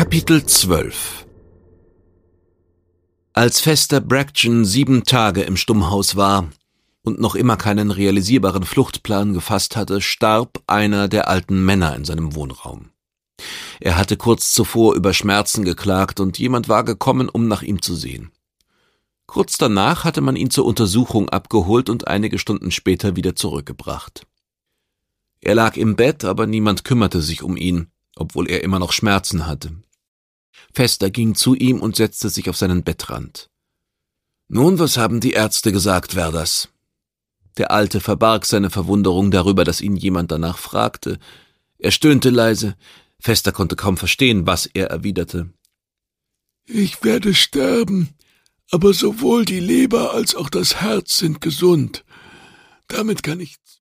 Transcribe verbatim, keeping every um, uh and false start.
Kapitel zwölf. Als Vester Bracton sieben Tage im Stummhaus war und noch immer keinen realisierbaren Fluchtplan gefasst hatte, starb einer der alten Männer in seinem Wohnraum. Er hatte kurz zuvor über Schmerzen geklagt und jemand war gekommen, um nach ihm zu sehen. Kurz danach hatte man ihn zur Untersuchung abgeholt und einige Stunden später wieder zurückgebracht. Er lag im Bett, aber niemand kümmerte sich um ihn, obwohl er immer noch Schmerzen hatte. Vester ging zu ihm und setzte sich auf seinen Bettrand. »Nun, was haben die Ärzte gesagt, Verders?« Der Alte verbarg seine Verwunderung darüber, dass ihn jemand danach fragte. Er stöhnte leise. Vester konnte kaum verstehen, was er erwiderte. »Ich werde sterben, aber sowohl die Leber als auch das Herz sind gesund. Damit kann ich